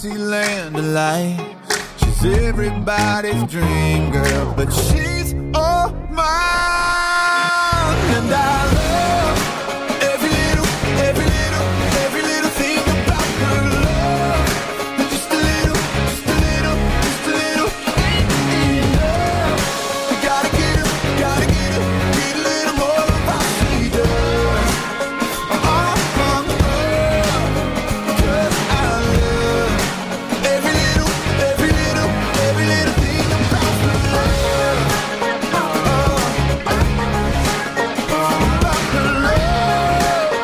Dixieland delight. She's everybody's dream girl, but she's all mine. And I love every little thing about her love. And just a little ain't enough. You gotta get a little more of how she does. Cause I love every little thing about her love. About her love.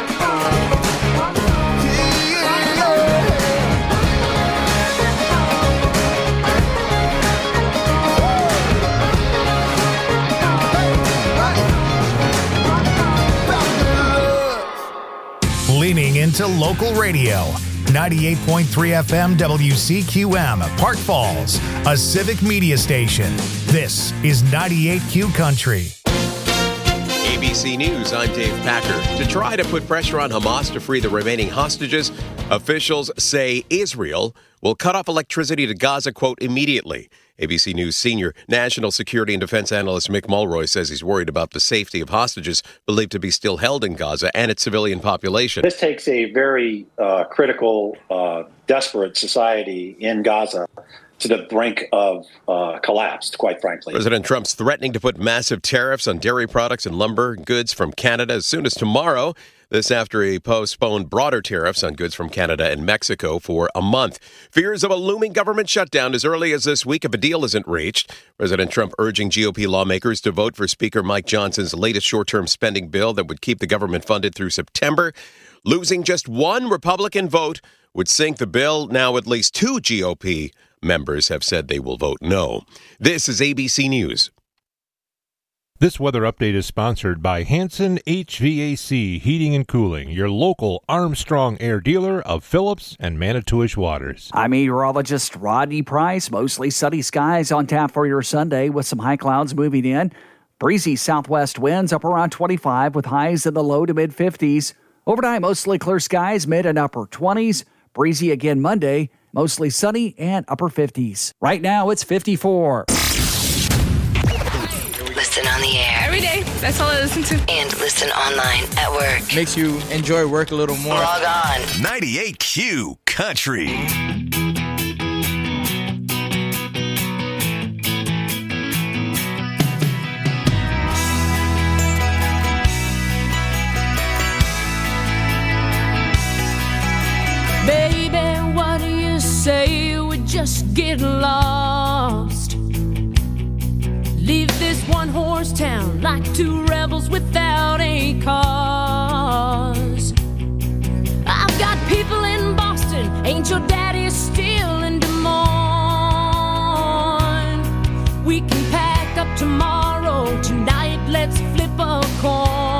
Leaning into local radio. 98.3 FM WCQM, Park Falls, a civic media station. This is 98Q Country. ABC News, I'm Dave Packer. To try to put pressure on Hamas to free the remaining hostages, officials say Israel will cut off electricity to Gaza, quote, immediately. ABC News senior national security and defense analyst Mick Mulroy says he's worried about the safety of hostages believed to be still held in Gaza and its civilian population. This takes a very critical, desperate society in Gaza to the brink of collapse, quite frankly. President Trump's threatening to put massive tariffs on dairy products and lumber goods from Canada as soon as tomorrow. This after he postponed broader tariffs on goods from Canada and Mexico for a month. Fears of a looming government shutdown as early as this week if a deal isn't reached. President Trump urging GOP lawmakers to vote for Speaker Mike Johnson's latest short-term spending bill that would keep the government funded through September. Losing just one Republican vote would sink the bill. Now at least two GOP members have said they will vote no. This is ABC News. This weather update is sponsored by Hanson HVAC Heating and Cooling, your local Armstrong Air dealer of Phillips and Manitowish Waters. I'm meteorologist Rodney Price. Mostly sunny skies on tap for your Sunday with some high clouds moving in. Breezy southwest winds up around 25 with highs in the low to mid 50s. Overnight, mostly clear skies, mid and upper 20s. Breezy again Monday, mostly sunny and upper 50s. Right now, it's 54. Listen on the air. Every day. That's all I listen to. And listen online at work. Makes you enjoy work a little more. Log on. 98Q Country. Baby, what do you say we just get lost? Leave this one-horse town like two rebels without a cause. I've got people in Boston, ain't your daddy still in Des Moines? We can pack up tomorrow, tonight let's flip a coin.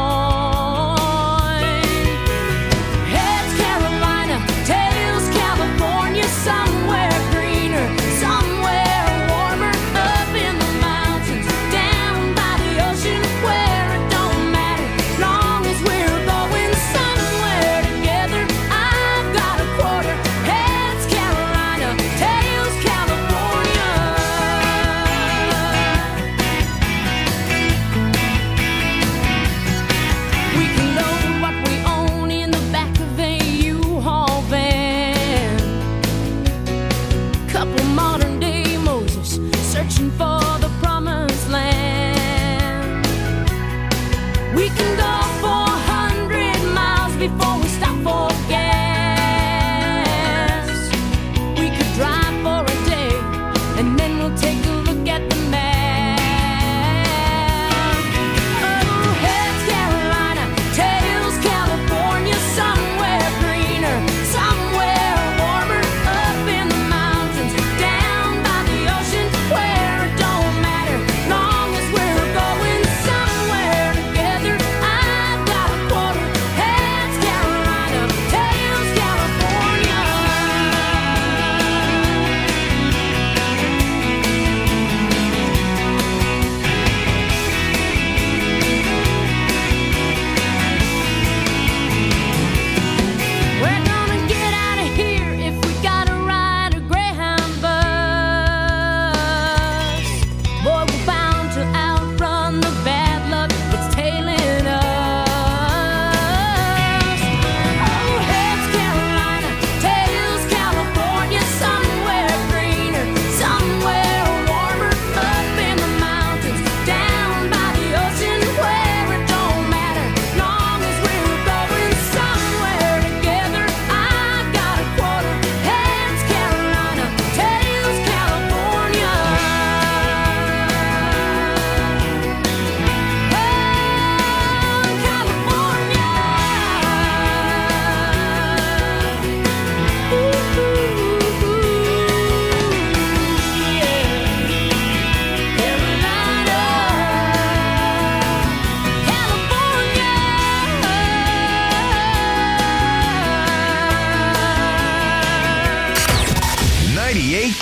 Heads Carolina, tails California, somewhere greener, somewhere warmer, up in the mountains, down by the ocean, where it don't matter, as long as we're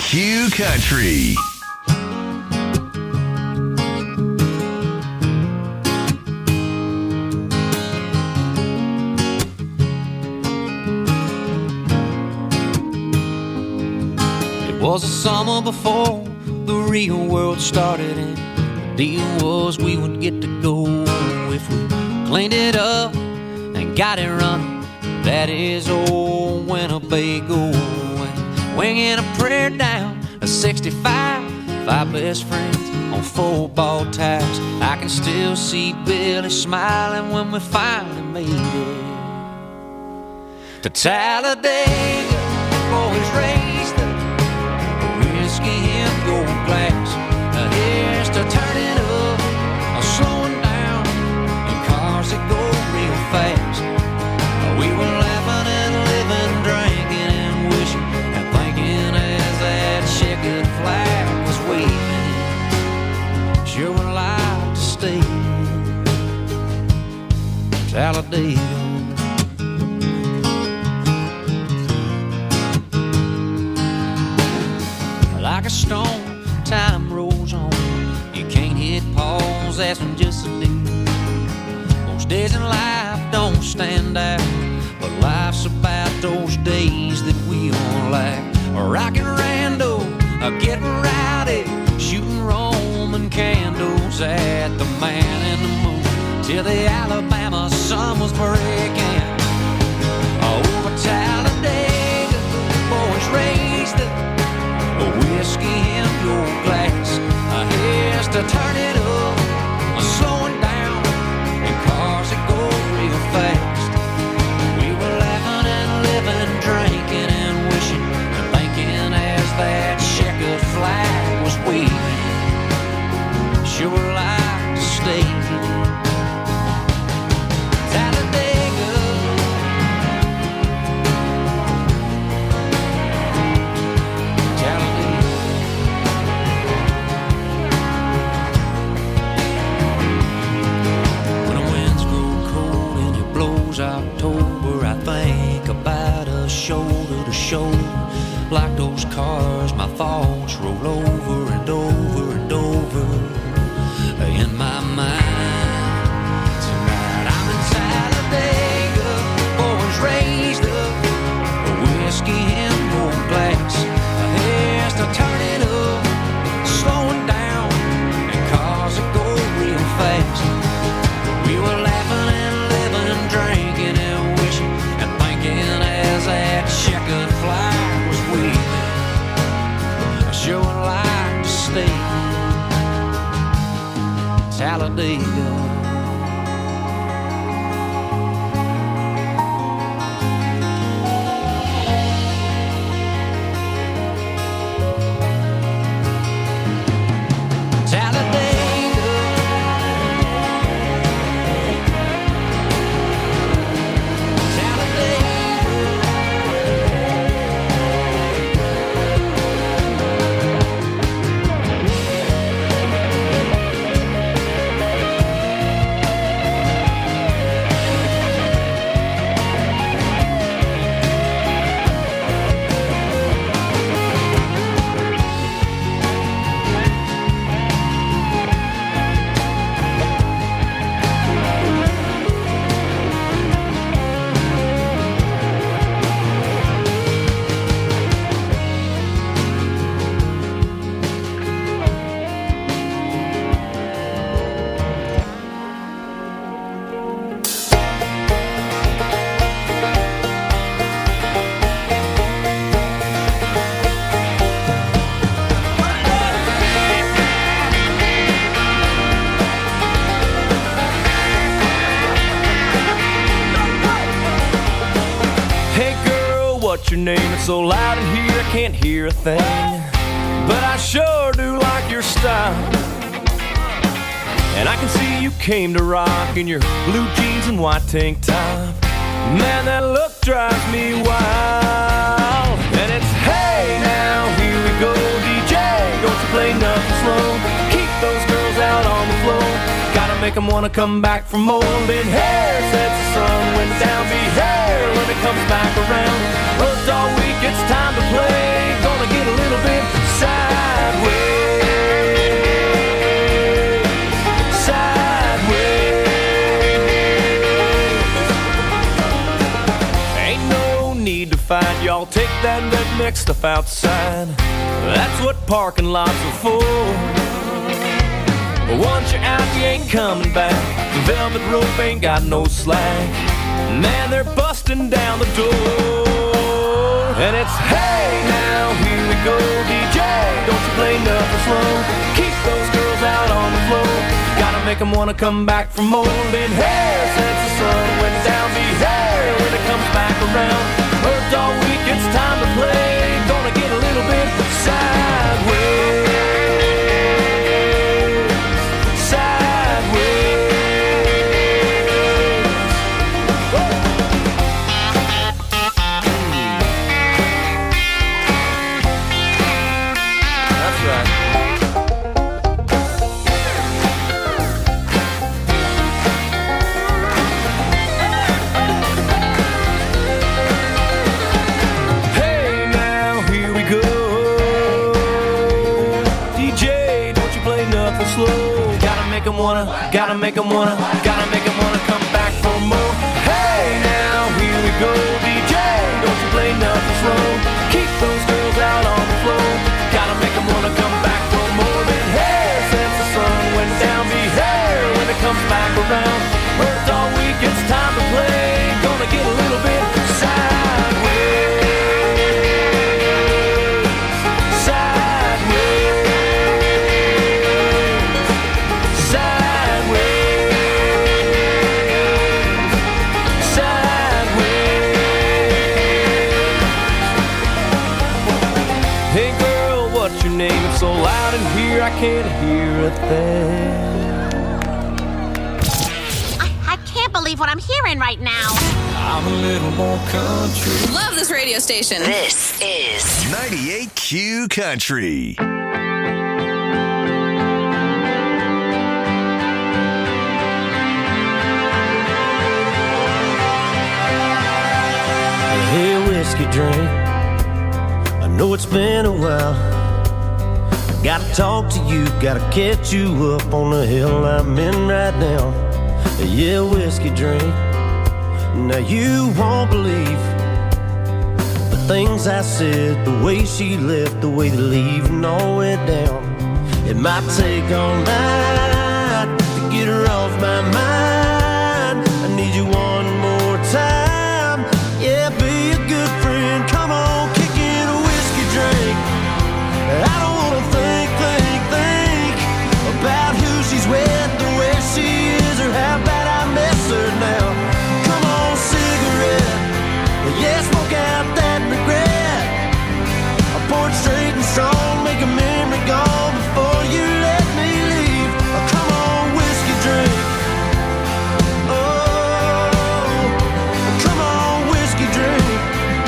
Q Country. It was the summer before the real world started, and the deal was we would get to go if we cleaned it up and got it running. That is old Winnebago, and winging a prayer down a 65, 5 best friends on football ties. I can still see Billy smiling when we finally made it to Talladega. Boys raised the whiskey in your glass. Here's to turning up or slowing down in cars that go real fast. We were laughing and living, drinking and wishing and thinking as that checkered flag was waving. Sure would like to stay in Talladega. Like a stone, time rolls on. You can't hit pause, that's when just a day. Most days in life don't stand out, but life's about those days that we all like. Rockin' rando, getting rowdy, shooting Roman candles at the Man in the Moon till the Alabama sun was breaking. Over Talladega, boys raised the whiskey in your glass. Here's to turn it up, slowing down in cars that go real fast. We were laughing and living, drinking and wishing and thinking as that checkered flag was waving. Sure like to stay Talladega. October, I think about us shoulder to shoulder. Like those cars, my thoughts roll over and over and over in my mind. Tonight I'm in Talladega, boys raised up, whiskey in your glass. Here's to turn it up, slowing down in cars that go real fast. We were laughing and living, drinking and wishing and thinking as that checkered flag was waving. I sure would like to stay Talladega. What's your name? It's so loud in here I can't hear a thing, but I sure do like your style. And I can see you came to rock in your blue jeans and white tank top. Man, that look drives me wild. And it's hey now, here we go, DJ, don't you play nothing slow. Keep those girls out on the floor, gotta make them wanna come back for more. Been hair since the sun went down, be hair when it comes back around. Worked all week, it's time to play, gonna get a little bit y'all take that redneck stuff outside. That's what parking lots are for. But once you're out, you ain't coming back. The velvet rope ain't got no slack. Man, they're busting down the door. And it's, hey, now here we go, DJ. Don't you play nothing slow. Keep those girls out on the floor. Gotta make them wanna come back for more. Been here since the sun went down. Be here when it comes back around. Worked all week, it's time to play. Gonna get a little bit sideways. Gotta make them wanna come back for more. Hey, now here we go, DJ. Don't you play nothing slow. Keep those girls out on the floor. Gotta make them wanna come back for more. Been here since the sun went down. Be here when it comes back around. Worked all week, it's time to play. Gonna get a little bit sideways. So loud in here, I can't hear a thing. I can't believe what I'm hearing right now. I'm a little more country. Love this radio station. This is 98Q Country. Hey, whiskey drink, I know it's been a while. Gotta talk to you, gotta catch you up on the hill I'm in right now. Yeah, whiskey drink. Now you won't believe the things I said, the way she left, the way the leaving all went down. It might take all night to get her off my mind. I need you one more time. Yeah, be a good friend. Come on, kick in a whiskey drink. I don't wanna think about who she's with or where she is or how bad I miss her now. Come on, cigarette, yeah, smoke out that regret. I pour it straight and strong, make a memory gone before you let me leave. Come on, whiskey drink. Oh, come on, whiskey drink.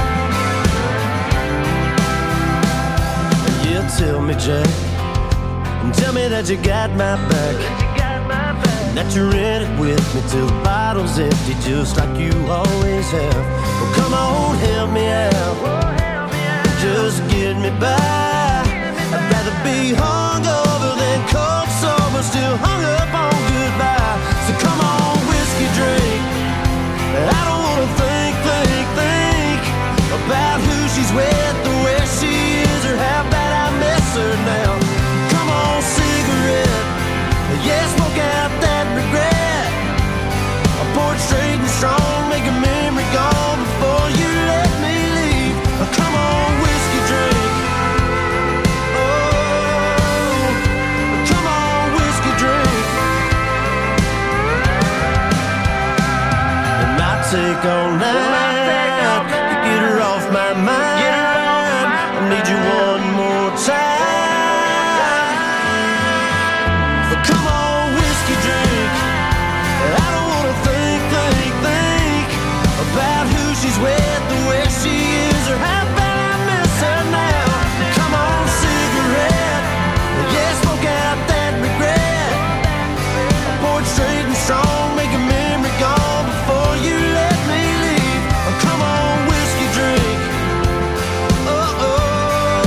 Yeah, tell me, Jack, tell me that you got my back, that you're in it with me till the bottle's empty, just like you always have. Well, come on, help me out, just get me by. I'd rather be hungover than cold sober, still hung up on goodbye. So come on, whiskey drink. I don't wanna think about who she's with or where she is or how bad I miss her now. Cigarette, yeah, smoke out that regret. I pour it straight and strong, make a memory gone before you let me leave. Come on, whiskey drink. Oh, come on, whiskey drink. It might take all night to get her off my mind. I need you one more time. She's with the way she is or how bad I miss her now. Come on, cigarette, yeah, smoke out that regret. I pour it straight and strong, make a memory gone before you let me leave. Come on, whiskey drink. Oh, oh.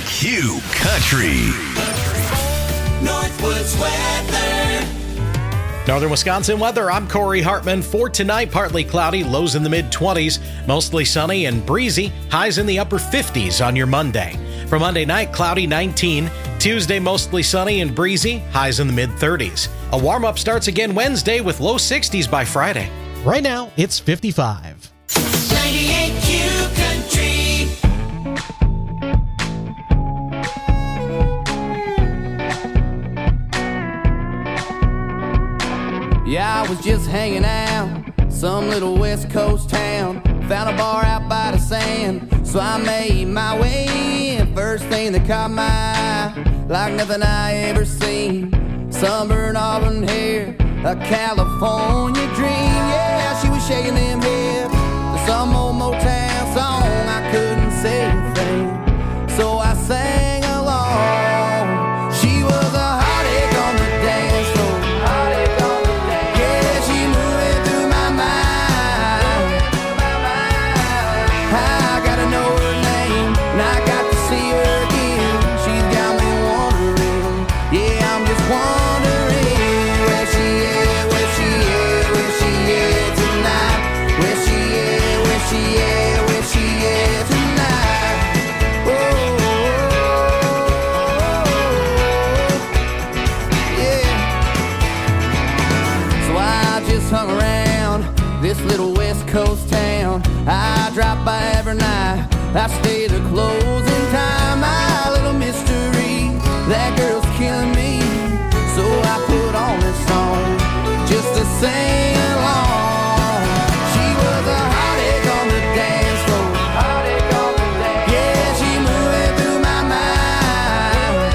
98Q Country. Northwoods weather. Northern Wisconsin weather. I'm Corey Hartman. For tonight, partly cloudy, lows in the mid-20s, mostly sunny and breezy, highs in the upper 50s on your Monday. For Monday night, cloudy 19. Tuesday, mostly sunny and breezy, highs in the mid-30s. A warm-up starts again Wednesday with low 60s by Friday. Right now, it's 55. 98Q Country. Yeah, I was just hanging out, some little West Coast town. Found a bar out by the sand, so I made my way in. First thing that caught my eye, like nothing I ever seen. Sunburned auburn hair, a California dream. Yeah, she was shaking them hips to some old Motown song. I couldn't say a thing, so I sang along. She was a heartache on the dance floor. This little West Coast town I drop by every night. I stay to closing time. My little mystery, that girl's killing me. So I put on this song just to sing along. She was a heartache on the dance floor. Yeah, she moving through my mind.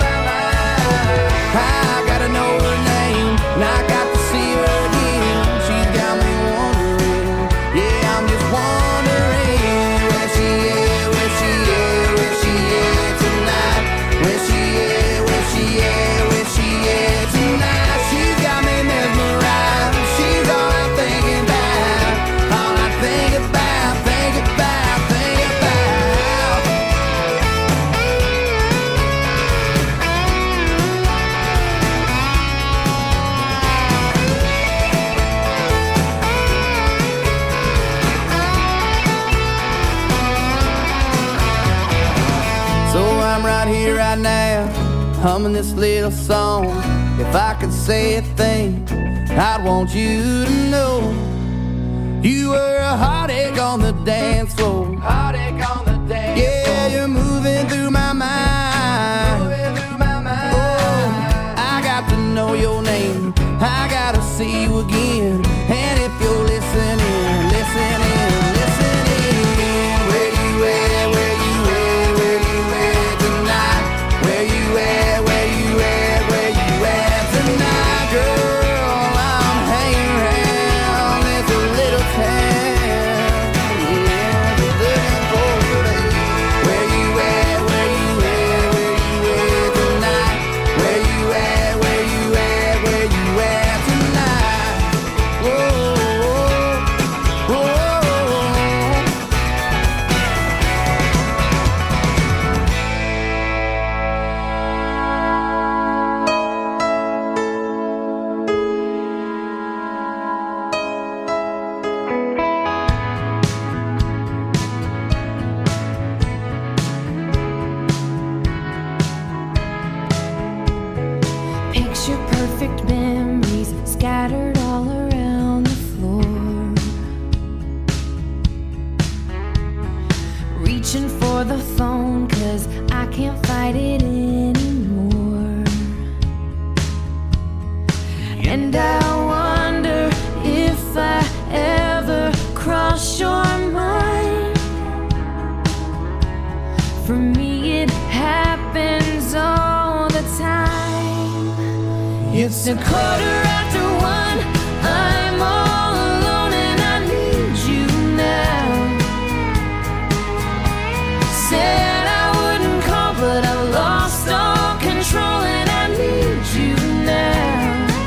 I gotta know her name, and I got to see her again. She's got me wondering. Yeah, I'm just wondering where she is, where she is, where she is tonight. Where she is, where she is, where she is tonight. She's got me mesmerized. She's all I'm thinking about. All I think about, think about, think about. So I'm right here, right now, humming this little song. If I could say a thing, I'd want you to know you were a heartache on the dance floor. Heartache on the dance floor. Yeah, you're moving through my mind. Moving through my mind. Oh, I got to know your name. I gotta see you again. And if you're listening, listening, listening, where you at, where you at, where you at tonight? Where you at, where you at, where you at tonight? Girl, I'm hanging around this little town. Yeah, just looking for you, baby. Where you at, where you at, where you at tonight? Where you at, where you at, where you at tonight? Whoa, whoa, whoa. Picture perfect memories scattered all around the floor. Reaching for the phone 'cause I can't fight it anymore. And I wonder if I ever cross your mind. For me it happens all the time. It's a quarter after one. I'm all alone and I need you now. Said I wouldn't call, but I've lost all control and I need you now.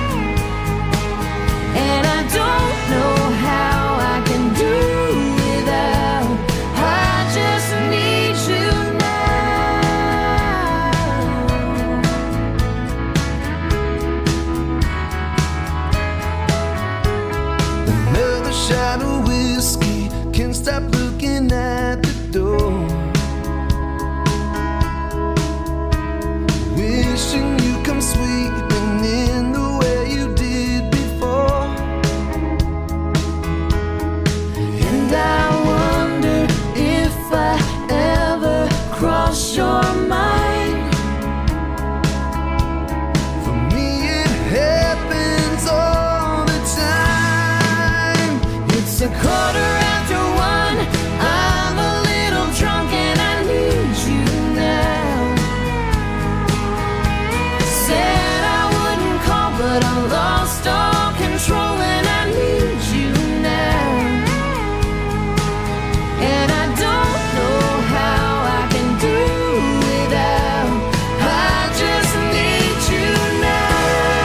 And I don't know how I can do without. I just need you now. 1:15. I'm a little drunk and I need you now. Said I wouldn't call, but I lost all control and I need you now. And I don't know how I can do without. I just need you now.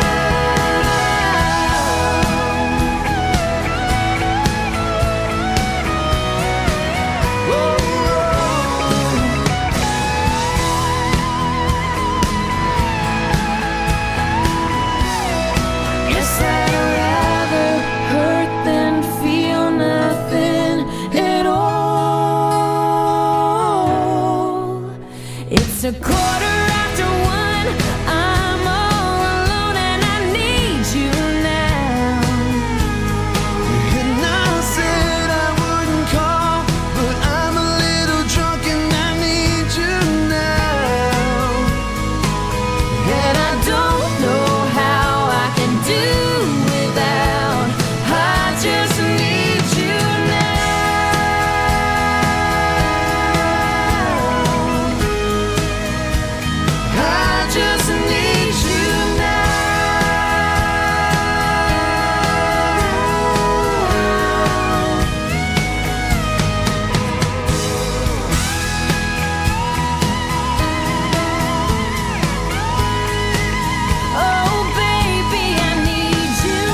Guess I'd rather hurt than feel nothing at all. It's 1:15. I'm all alone and I need you now. And I said I wouldn't call, but I'm a little drunk and I need you now. And I don't know how I can do without. I just need you now. I just need you now. Oh, baby, I need you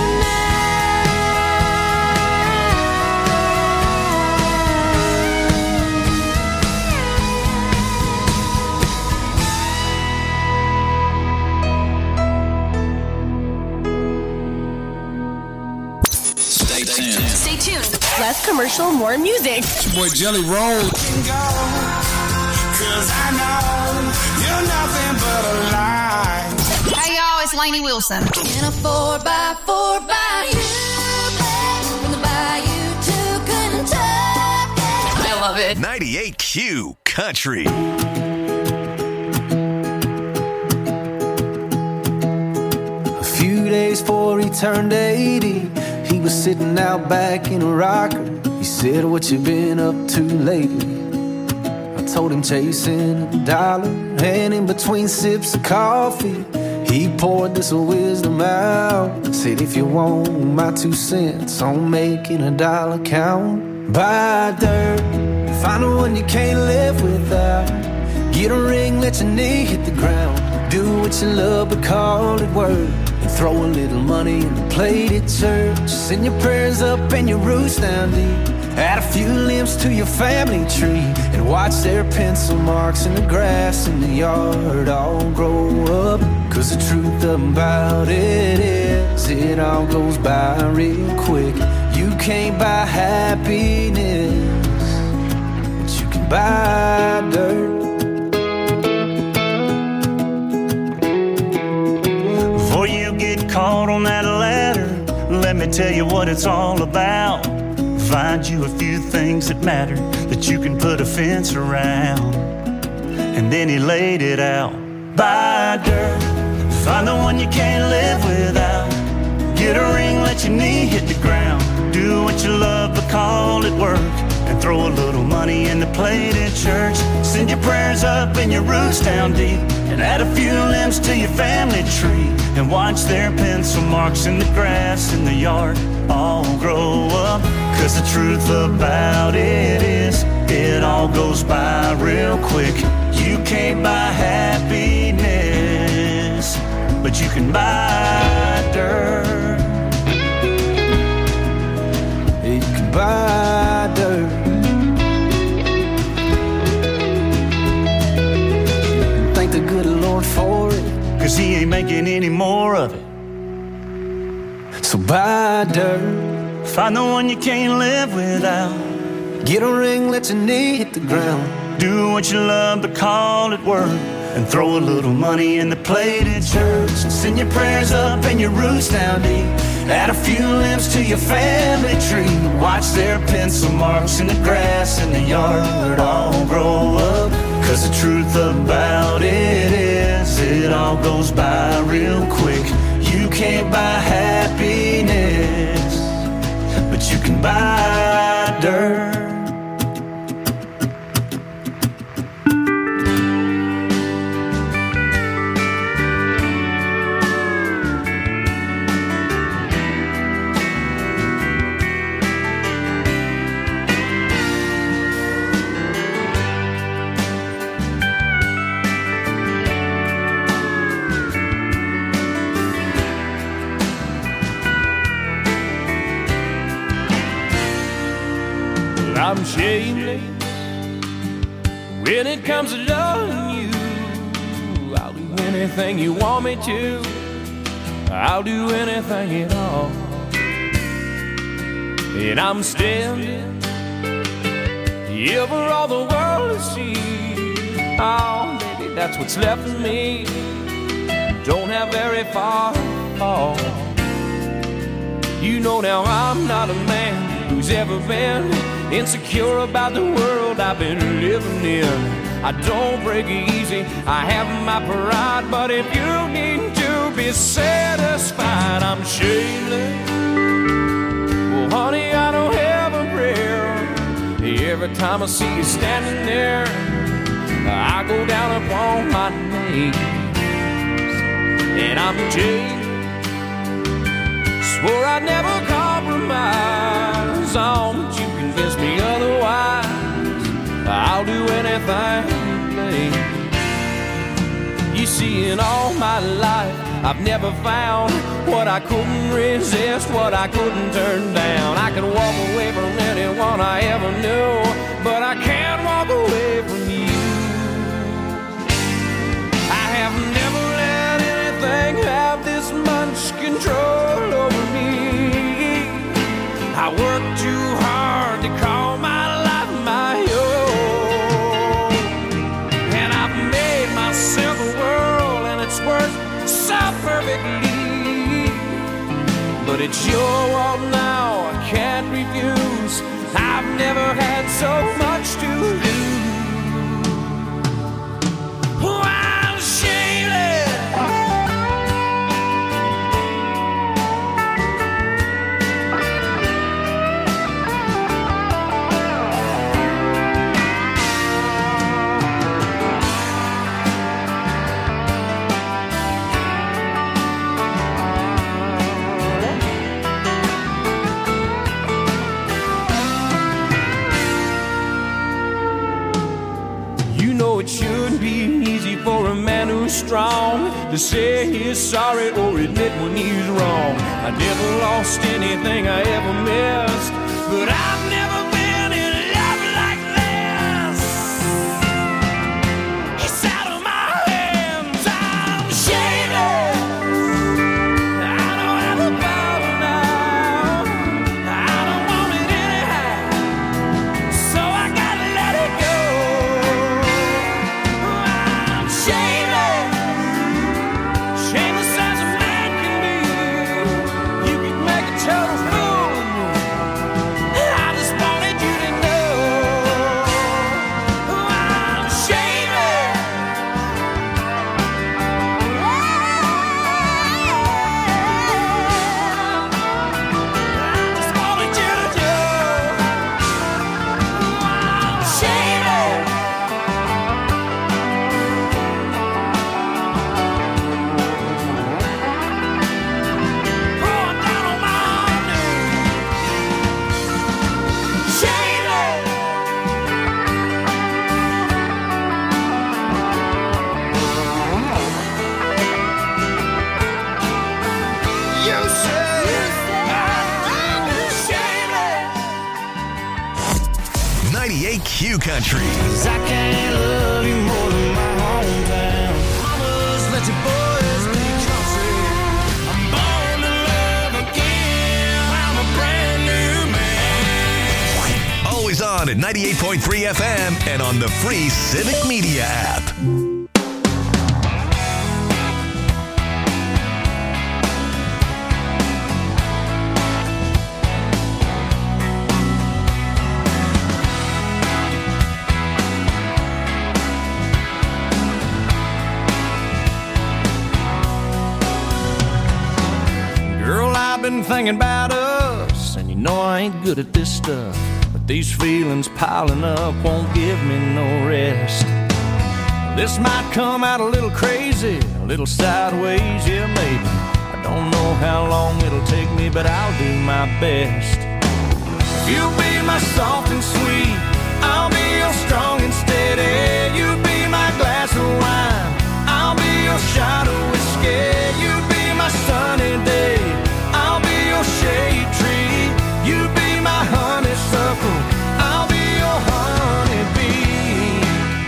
Stay tuned. Stay tuned. Less commercial, more music. It's your boy Jelly Roll. Cause I know you're nothing but a lie. Hey y'all, it's Lainey Wilson. In a 4x4 bayou, from the bayou to Kentucky. I love it. 98Q Country. A few days before he turned 80, he was sitting out back in a rocker. He said, "What you been up to lately?" I told him chasing a dollar, and in between sips of coffee, he poured this wisdom out. Said, "If you want my 2 cents on making a dollar count, buy dirt, find the one you can't live without. Get a ring, let your knee hit the ground. Do what you love, but call it work. And throw a little money in the plate at church. Send your prayers up and your roots down deep. Add a few limbs to your family tree. And watch their pencil marks in the grass in the yard all grow up. Cause the truth about it is, it all goes by real quick. You can't buy happiness, but you can buy dirt." Before you get caught on that ladder, let me tell you what it's all about. Find you a few things that matter, that you can put a fence around. And then he laid it out. Buy dirt, find the one you can't live without. Get a ring, let your knee hit the ground. Do what you love, but call it work. And throw a little money in the plate at church. Send your prayers up and your roots down deep. And add a few limbs to your family tree. And watch their pencil marks in the grass in the yard all grow up. Cause the truth about it is, it all goes by real quick. You can't buy happiness, but you can buy dirt. You can buy dirt. Thank the good Lord for it, cause he ain't making any more of it. So buy dirt, find the one you can't live without. Get a ring, let your knee hit the ground. Do what you love, but call it work. And throw a little money in the plate at church. And send your prayers up and your roots down deep. Add a few limbs to your family tree. Watch their pencil marks in the grass in the yard all grow up. Cause the truth about it is, it all goes by real quick. You can't buy happiness, but you can buy dirt. I'm shameless when it comes to loving you. I'll do anything you want me to. I'll do anything at all. And I'm standing here for all the world to see. Oh, baby, that's what's left of me. Don't have very far to fall. You know now I'm not a man who's ever been insecure about the world I've been living in. I don't break easy, I have my pride, but if you need to be satisfied, I'm shameless. Well, honey, I don't have a prayer. Every time I see you standing there, I go down upon my knees. And I'm jaded, swore I'd never compromise on, but you convince me otherwise. I'll do anything, babe. You see, in all my life, I've never found what I couldn't resist, what I couldn't turn down. I could walk away from anyone I ever knew, but I can't walk away from you. I have never let anything have this much control over me. I work too hard to call my life my own, and I've made myself a world, and it's worked so perfectly. But it's your world now, I can't refuse. I've never had so much to lose. Oh, I'm shameless. It shouldn't be easy for a man who's strong to say he's sorry or admit when he's wrong. I never lost anything I ever missed, but I've never been in love like this. It's out of my hands, I'm shameless. I don't have the power now, I don't want it anyhow, so I gotta let it go. Q Country. 'Cause I can't love you more than my hometown. Mamas, let your boys be country. I'm born to love again. I'm a brand new man. Always on at 98.3 FM and on the free Civic Media app. Been thinking about us, and you know I ain't good at this stuff, but these feelings piling up won't give me no rest. This might come out a little crazy, a little sideways, yeah, maybe. I don't know how long it'll take me, but I'll do my best. You'll be my soft and sweet, I'll be your strong and steady. You'll be my glass of wine, I'll be your shot of whiskey. You'll be my sunny day, I'll be your shade tree. You'll be my honeysuckle, I'll be your honeybee.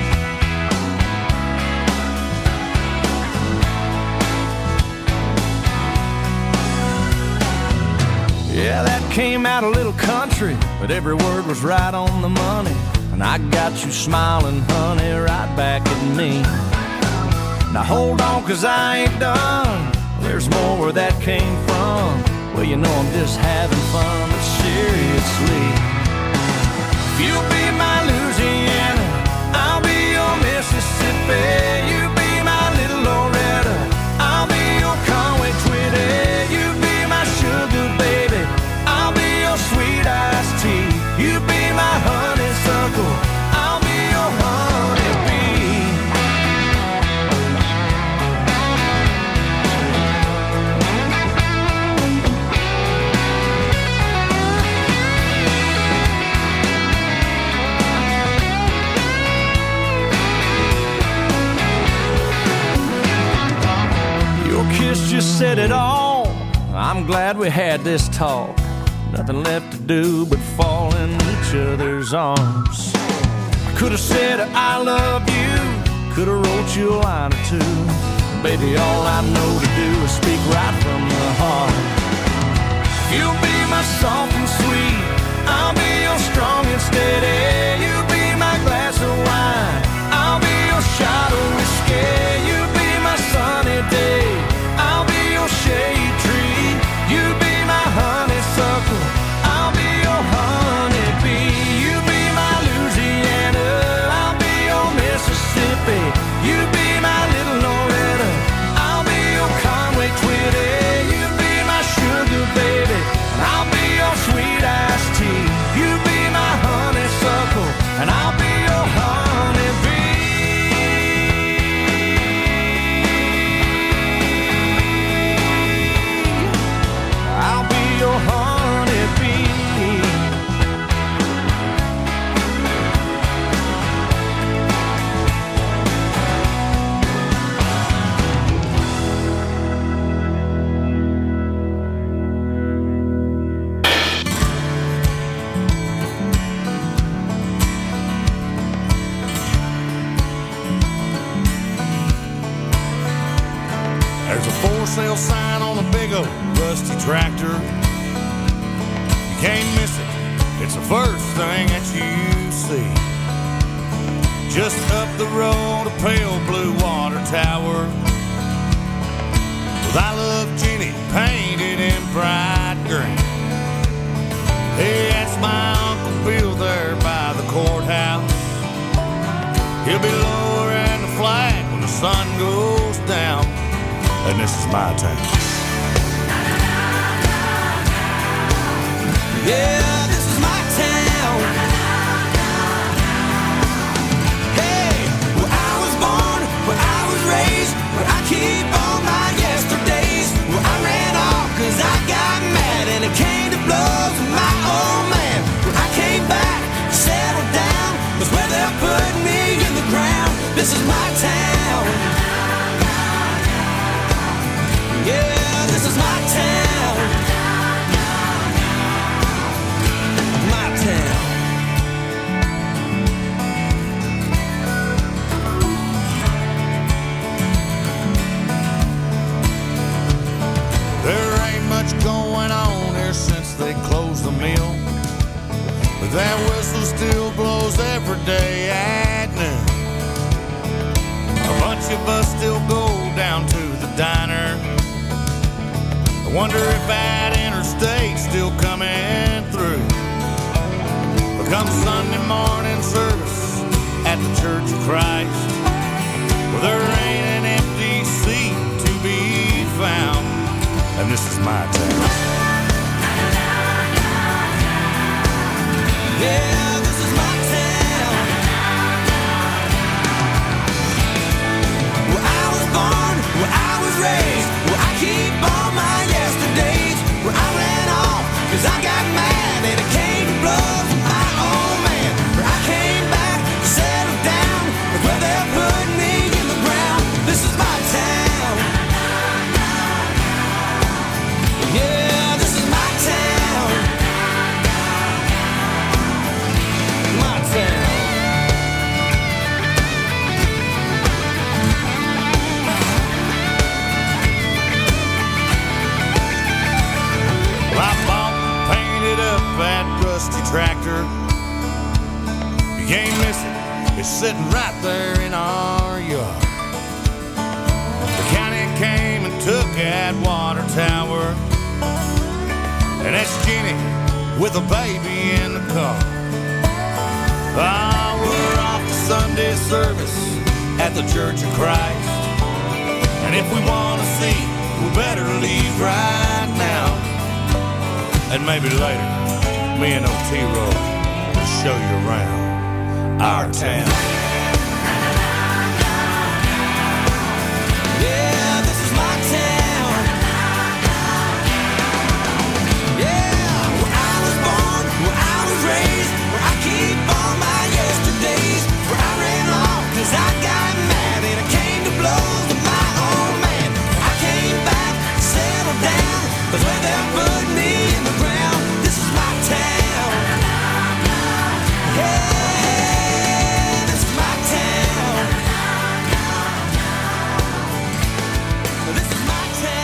Yeah, that came out a little country, but every word was right on the money. And I got you smiling, honey, right back at me. Now hold on, 'cause I ain't done. There's more where that came from. Well, you know I'm just having fun, but seriously. You'll be my Louisiana, I'll be your Mississippi. You be my little Loretta, I'll be your Conway Twitty. You be my sugar baby, I'll be your sweet iced tea. You be my honeysuckle, I'll be your honeybee. Your kiss just said it all. I'm glad we had this talk. Nothing left to do but fall in each other's arms. I could have said I love you, could have wrote you a line or two. Baby, all I know to do is speak right from the heart. You'll be my soft and sweet, I'll be your strong and steady. You'll be my glass of wine, I'll be your shot of whiskey. You'll be my sunny day, I'll be your shade tree. You'll be my honeysuckle, I'll be your honeybee. You'll be my Louisiana, I'll be your Mississippi. You'll be my little Loretta, I'll be your Conway Twitty. You'll be my sugar baby, and I'll be your sweet iced tea. You'll be my honeysuckle, and I'll be your honeybee. I'll be your honeybee. There's a for sale sign on a big old rusty tractor. You can't miss it, it's the first thing that you see. Just up the road, a pale blue water tower with I Love Jenny painted in bright green. Hey, that's my Uncle Bill there by the courthouse. He'll be lowering the flag when the sun goes down. And this is my town. Yeah, this is my town. Hey, where I was born, where I was raised, where I keep all my yesterdays. Where I ran off 'cause I got mad and it came to blows with my old man. Where I came back, settled down, was where they're putting me in the ground. This is my town. Yeah, this is my town. My town. There ain't much going on here since they closed the mill, but that whistle still blows every day at noon. A bunch of us still go down to the diner. I wonder if that interstate's still coming through. But come Sunday morning service at the Church of Christ, well, there ain't an empty seat to be found. And this is my town. Yeah, this is my town. Where I was born, where I was raised, where I keep all my yesterdays, where I ran off 'cause I got mad and it came to blows with my old man. Where I came back, settled down, where they're putting me in the ground. This is my town. Yeah, this is my town. My town. Well, I bought and painted up that rusty tractor. You can't miss it. It's sitting right there in our yard. The county came and took that water tower. And that's Jenny with a baby in the car. Oh, we're off to Sunday service at the Church of Christ. And if we want to see, we better leave right now. And maybe later, me and Otero will show you around our town. Yeah, this is my town. Yeah, where I was born, where I was raised, where I keep all my yesterdays, where I ran off 'cause I got mad and it came to blows with my old man. I came back, settled down, 'cause where they put me in the ground. This is my town. Yeah, this is my town. This is my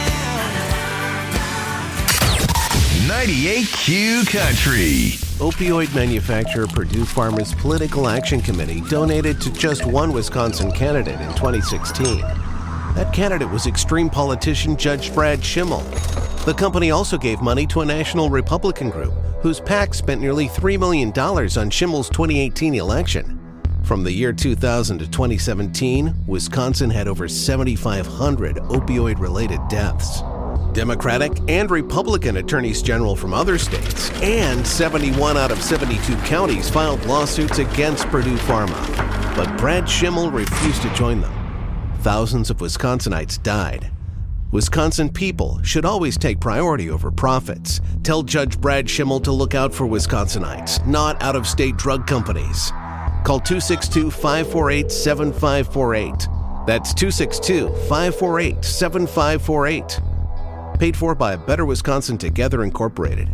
town. 98Q Country. Opioid manufacturer Purdue Farmers Political Action Committee donated to just one Wisconsin candidate in 2016. That candidate was extreme politician Judge Brad Schimmel. The company also gave money to a national Republican group whose PAC spent nearly $3 million on Schimmel's 2018 election. From the year 2000 to 2017, Wisconsin had over 7,500 opioid-related deaths. Democratic and Republican attorneys general from other states and 71 out of 72 counties filed lawsuits against Purdue Pharma. But Brad Schimmel refused to join them. Thousands of Wisconsinites died. Wisconsin people should always take priority over profits. Tell Judge Brad Schimmel to look out for Wisconsinites, not out-of-state drug companies. Call 262-548-7548. That's 262-548-7548. Paid for by Better Wisconsin Together Incorporated.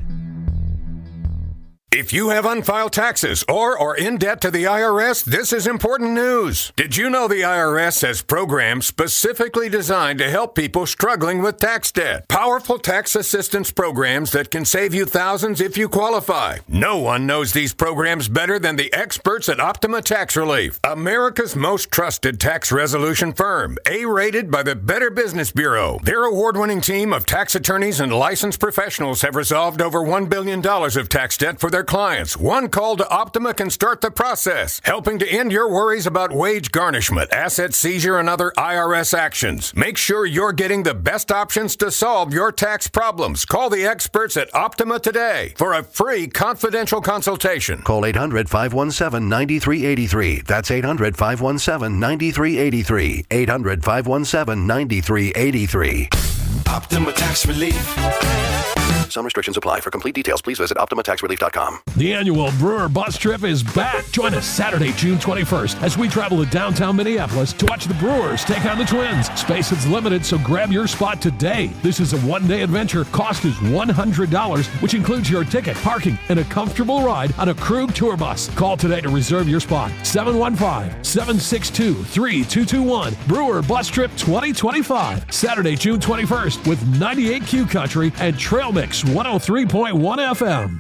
If you have unfiled taxes or are in debt to the IRS, this is important news. Did you know the IRS has programs specifically designed to help people struggling with tax debt? Powerful tax assistance programs that can save you thousands if you qualify. No one knows these programs better than the experts at Optima Tax Relief, America's most trusted tax resolution firm, A-rated by the Better Business Bureau. Their award-winning team of tax attorneys and licensed professionals have resolved over $1 billion of tax debt for their clients. One call to Optima can start the process, helping to end your worries about wage garnishment, asset seizure, and other IRS actions. Make sure you're getting the best options to solve your tax problems. Call the experts at Optima today for a free confidential consultation. Call 800-517-9383. That's 800-517-9383. 800-517-9383. Optima Tax Relief. Some restrictions apply. For complete details, please visit OptimaTaxRelief.com. The annual Brewer Bus Trip is back. Join us Saturday, June 21st, as we travel to downtown Minneapolis to watch the Brewers take on the Twins. Space is limited, so grab your spot today. This is a one-day adventure. Cost is $100, which includes your ticket, parking, and a comfortable ride on a Krug tour bus. Call today to reserve your spot. 715-762-3221. Brewer Bus Trip 2025. Saturday, June 21st, with 98Q Country and Trail Mix 103.1 FM.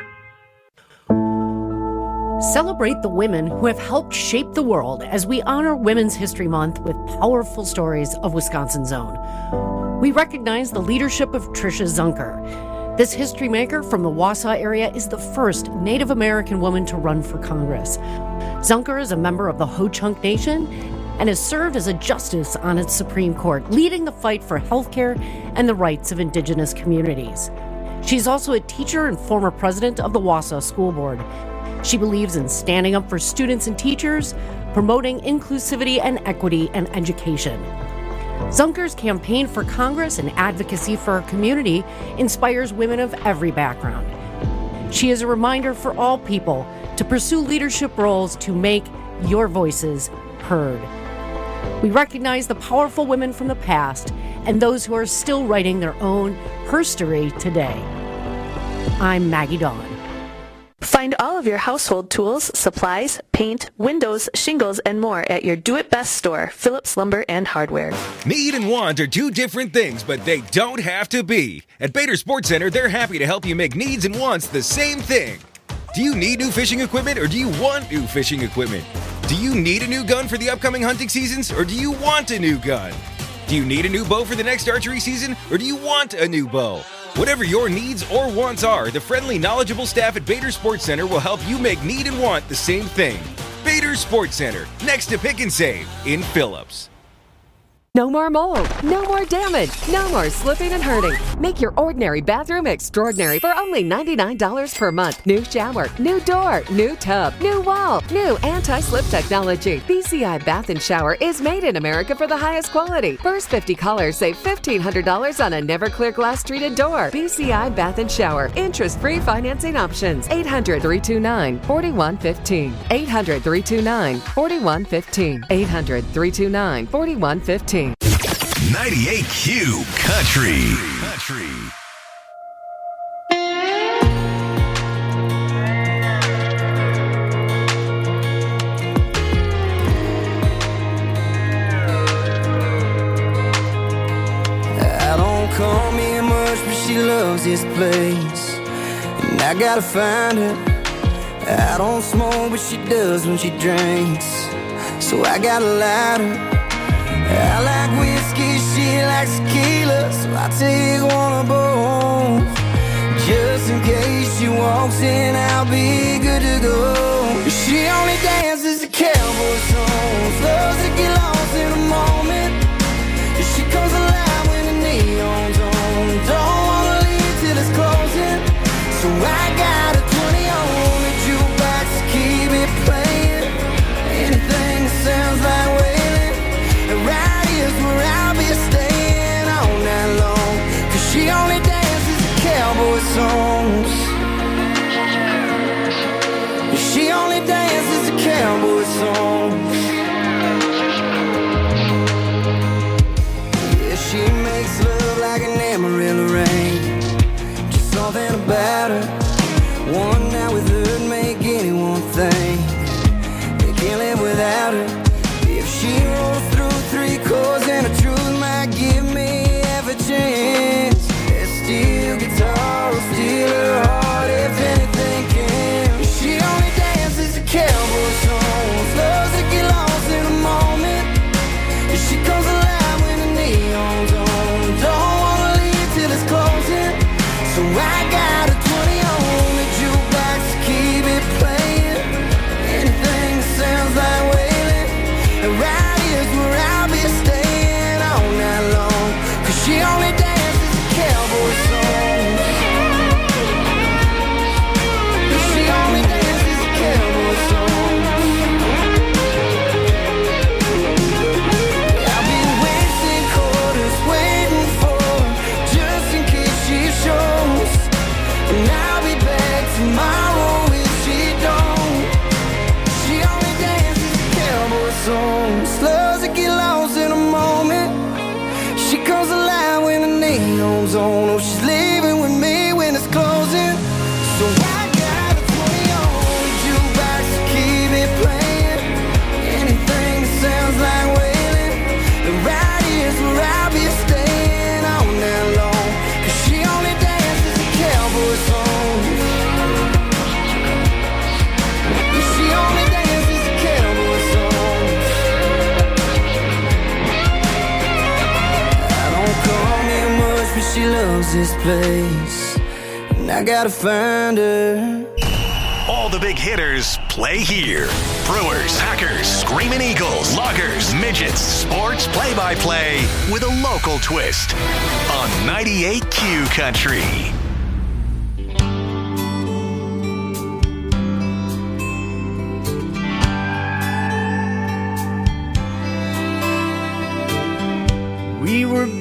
Celebrate the women who have helped shape the world as we honor Women's History Month with powerful stories of Wisconsin's own. We recognize the leadership of Tricia Zunker. This history maker from the Wausau area is the first Native American woman to run for Congress. Zunker is a member of the Ho-Chunk Nation and has served as a justice on its Supreme Court, leading the fight for healthcare and the rights of Indigenous communities. She's also a teacher and former president of the Wausau School Board. She believes in standing up for students and teachers, promoting inclusivity and equity in education. Zunker's campaign for Congress and advocacy for her community inspires women of every background. She is a reminder for all people to pursue leadership roles to make your voices heard. We recognize the powerful women from the past and those who are still writing their own herstory today. I'm Maggie Dawn. Find all of your household tools, supplies, paint, windows, shingles, and more at your Do It Best store, Phillips Lumber and Hardware. Need and want are two different things, but they don't have to be. At Bader Sports Center, they're happy to help you make needs and wants the same thing. Do you need new fishing equipment or do you want new fishing equipment? Do you need a new gun for the upcoming hunting seasons or do you want a new gun? Do you need a new bow for the next archery season or do you want a new bow? Whatever your needs or wants are, the friendly, knowledgeable staff at Bader Sports Center will help you make need and want the same thing. Bader Sports Center, next to Pick and Save in Phillips. No more mold, no more damage, no more slipping and hurting. Make your ordinary bathroom extraordinary for only $99 per month. New shower, new door, new tub, new wall, new anti-slip technology. BCI Bath and Shower is made in America for the highest quality. First 50 callers save $1,500 on a never clear glass treated door. BCI Bath and Shower. Interest-free financing options. 800-329-4115. 800-329-4115. 800-329-4115. 98Q Country. I don't come here much, but she loves this place, and I gotta find her. I don't smoke, but she does when she drinks, so I gotta light her. I like whiskey, she likes tequila, so I take one of both. Just in case she walks in, I'll be good to go. She only dances to cowboy songs, loves to get lost in a moment. She comes alive when the neon's on, don't wanna leave till it's closing. So I got a 20 on the jukebox to keep it playing. Anything that sounds like wailing, right here's where I'll be staying all night long. Cause she only dances to cowboy songs. She only dances to cowboy songs. Yeah, she makes love like an Amarillo rain. Just something about her. One night with her make anyone think they can't live without her. If she rolls through 3 chords and the truth might give me every chance, that steel guitar will steal her heart if anything can. She only dances to cowboy songs, loves to get lost in a moment. She comes alive when the neon's on, don't wanna leave till it's closing. So I got a 20 on the jukebox to keep it playing. Anything that sounds like wailing, right here's where I'll be staying all night long. Cause she only dances to cowboy songs. She only dances to cowboy songs. I'll be wasting quarters waiting for her, just in case she shows. And I'll be back tomorrow if she don't. She only dances to cowboy songs, loves to get lost in a moment. She comes alive when the neon's on. Oh, she's leaving with me when it's closing. So I got a 20 on the jukebox to keep it playing. Anything that sounds like wailing, right here's where I'll be staying all night long. Cause she only dances to cowboy songs. She only dances to cowboy songs. I don't come here much, but she loves this place, and I gotta find her. All the big hitters play here. Brewers, Packers, Screaming Eagles, Loggers, Midgets, sports play-by-play with a local twist on 98Q Country.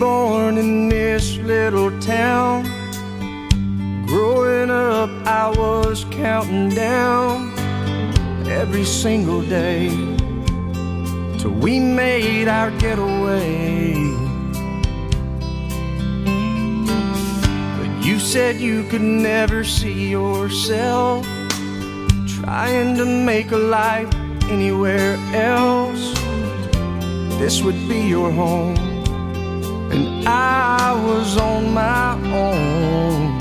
born in this little town. Growing up, I was counting down every single day till we made our getaway. But you said you could never see yourself trying to make a life anywhere else. This would be your home, and I was on my own.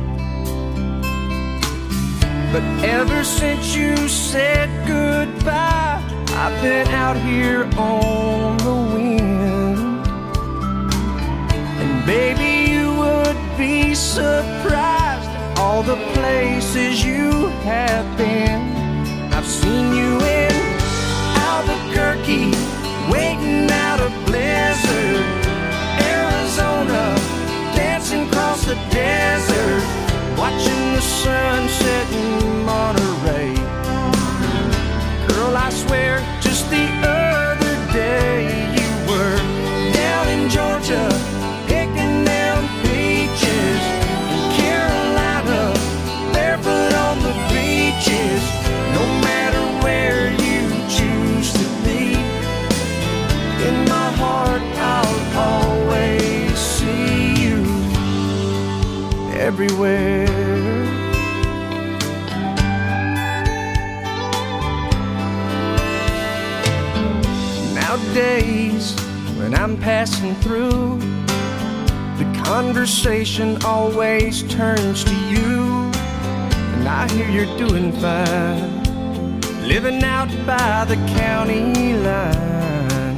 But ever since you said goodbye, I've been out here on the wind. And baby, you would be surprised at all the places you have been. I've seen you in Albuquerque, waiting out a blizzard, Arizona, dancing across the desert, watching the sunset in Monterey. Girl, I swear, just the other day you were down in Georgia, picking down peaches, in Carolina, barefoot on the beaches. No matter where you choose to be, in my heart I'll always see you everywhere. Nowadays, when I'm passing through, the conversation always turns to you. And I hear you're doing fine, living out by the county line.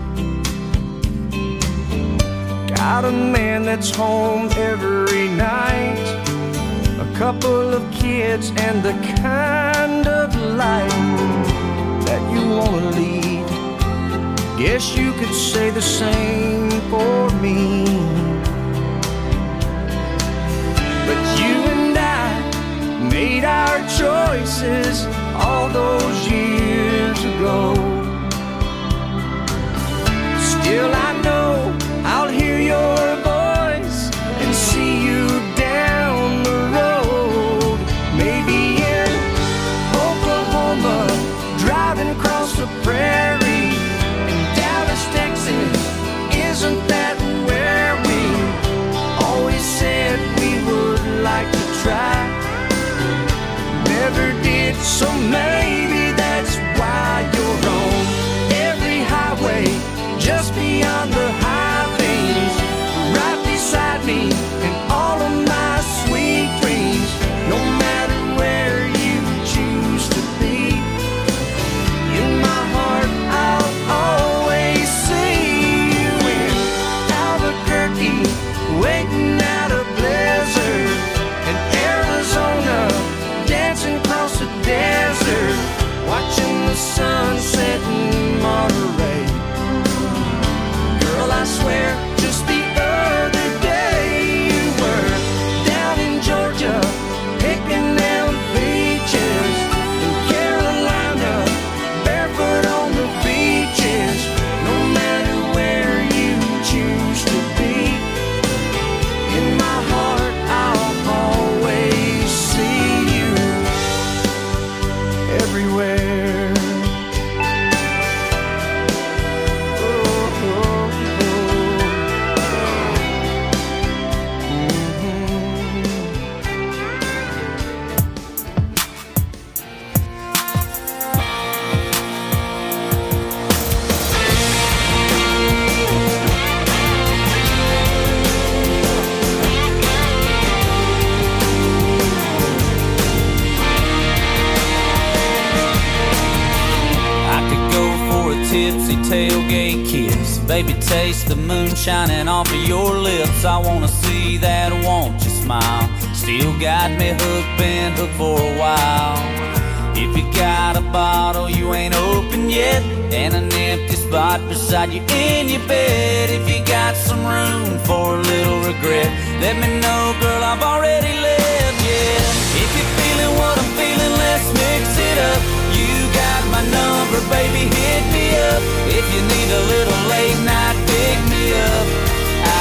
Got a man that's home every night, a couple of kids, and the kind of life that you wanna lead. Guess you could say the same for me. But you and I made our choices all those years ago. Still I know I'll hear your voice and see you down the road. Maybe in Oklahoma, driving across the prairie. In Dallas, Texas, isn't that where we always said we would like to try? Never did, so maybe that's why you're on every highway, just beyond the high things, right beside me in all of my sweet dreams. No matter where you choose to be, in my heart I'll always see you in Albuquerque, waiting out a blizzard, in Arizona, dancing across the desert, watching the sunset in Monterey. Girl, I swear, just the other day you were down in Georgia, picking down peaches, in Carolina, barefoot on the beaches. No matter where you choose to be, in my heart I'll always see you everywhere. Tipsy tailgate kiss, baby, taste the moon shining off of your lips. I wanna see that, won't you smile? Still got me hooked, been hooked for a while. If you got a bottle you ain't open yet, and an empty spot beside you in your bed, if you got some room for a little regret, let me know, girl, I've already left, yeah. If you're feeling what I'm feeling, let's mix it up. You got my number, baby, hit me up. If you need a little late night pick me up, I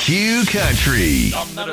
Q Country.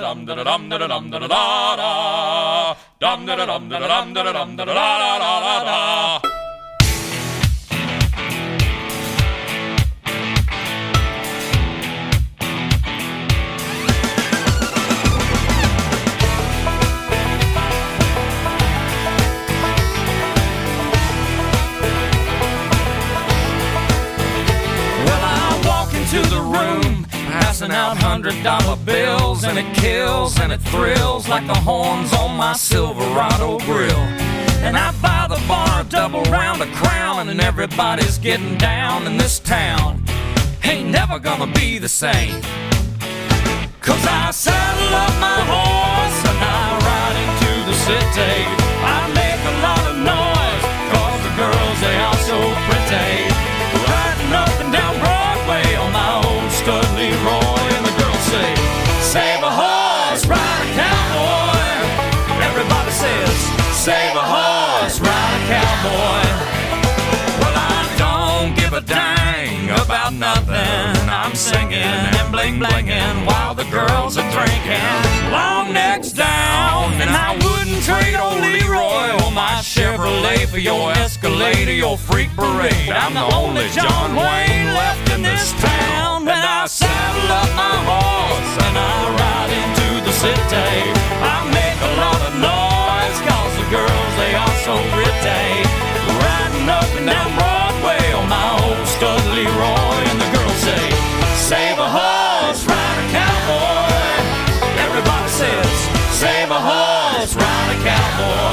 To the room, passing out $100 bills, and it kills and it thrills like the horns on my Silverado grill. And I buy the bar a double round of Crown, and everybody's getting down in this town. Ain't never gonna be the same, 'cause I saddle up my horse and I ride into the city. I make a lot of noise, 'cause the girls, they are so pretty. Riding up and down Broadway on my old stud Leroy, and the girls say, save a horse, ride a cowboy. Everybody says, save a horse, ride a cowboy. Well, I don't give a dang about nothing. I'm singing and bling-blinging while the girls are drinking. Long necks down, and I wouldn't trade old Leroy or my Chevrolet for your Escalade or your freak parade. I'm the only John Wayne left in this town. And I saddle up my horse and I ride into the city. I make a lot of noise, 'cause the girls, they are so pretty. Riding up and down Broadway on my old stud Leroy, and the girls say, save a horse, ride a cowboy. Everybody says, save a horse, ride a cowboy.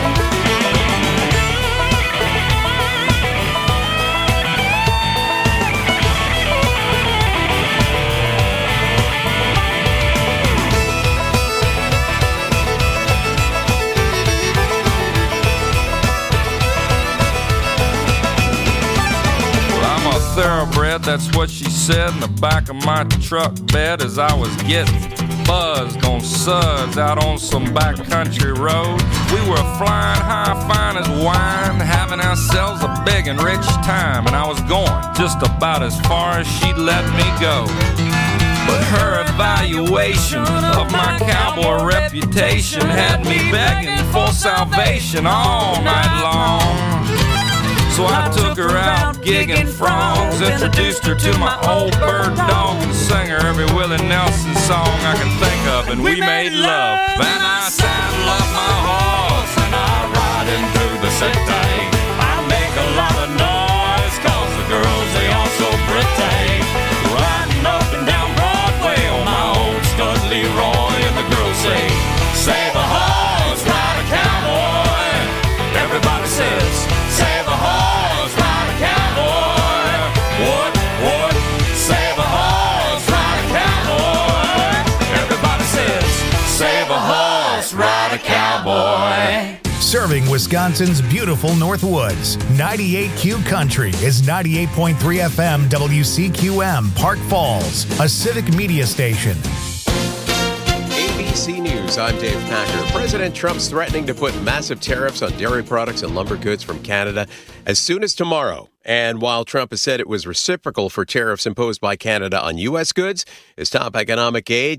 Thoroughbred, that's what she said in the back of my truck bed as I was getting buzzed on suds out on some backcountry road. We were flying high, fine as wine, having ourselves a big and rich time, and I was going just about as far as she'd let me go. But her evaluation of my cowboy reputation had me begging for salvation all night long. So I took her out gigging frogs, introduced her to my old bird dog, and sang her every Willie Nelson song I can think of, and we made love. And I saddle up my horse and I ride in through the city. I make a lot of noise, 'cause the girls, they are so pretty. Riding up and down Broadway on my old stud Leroy, and the girls say, save a horse, ride a cowboy. Everybody says, save a horse, ride a cowboy. What? Save a horse, ride a cowboy. Everybody says, save a horse, ride a cowboy. Serving Wisconsin's beautiful Northwoods, 98Q Country is 98.3 FM WCQM Park Falls, a civic media station. ABC News, I'm Dave Packer. President Trump's threatening to put massive tariffs on dairy products and lumber goods from Canada as soon as tomorrow. And while Trump has said it was reciprocal for tariffs imposed by Canada on U.S. goods, his top economic aide